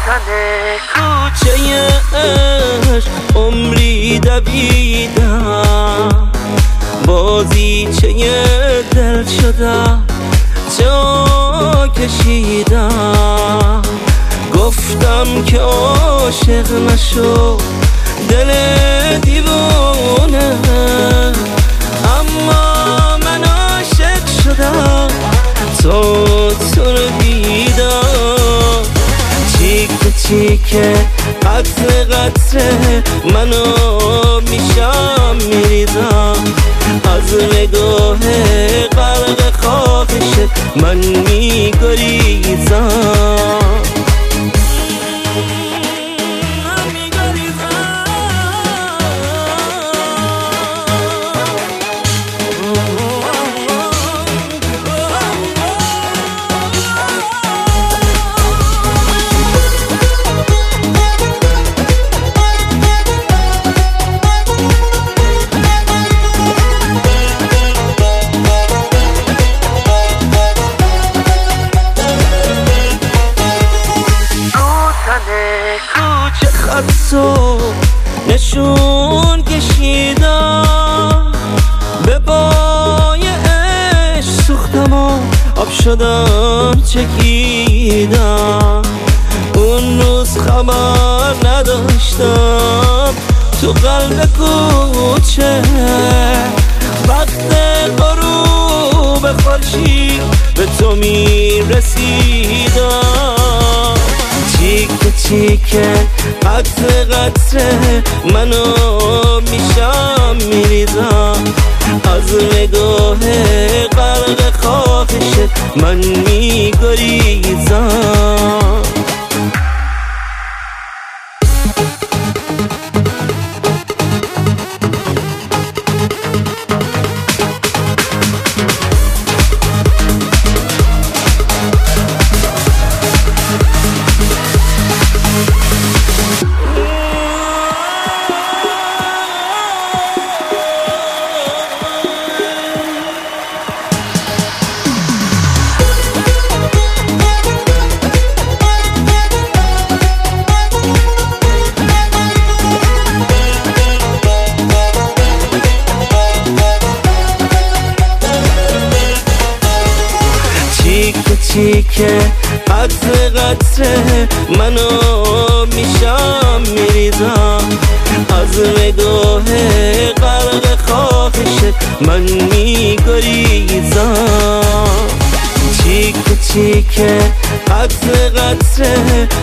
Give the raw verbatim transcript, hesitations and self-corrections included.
کوچه عشق عمری دویدم، بازیچه دل شدم جا کشیدم. گفتم که عاشق نشو دل دیوونه، اما من عاشق شدم تو تو رو دیدم. چیک چیک قطره قطره منو میشم میریزم، از نگاه غرق خواهشت من میگریزم. کوچه خطو نشون کشیدم، به پای عشق سوختم و آب شدم چکیدم. اون روز خبر نداشتم تو قلب کوچه، وقت غروب خورشید به تو میرسیدم. چیک چیک قطره قطره منو میشم میریزم، از نگاه غرق خواهشت من میگریزم. چیک قطره قطره منو میشم میریزم، از نگاه غرق خواهشت من میگریزم. چیک چیک قطره قطره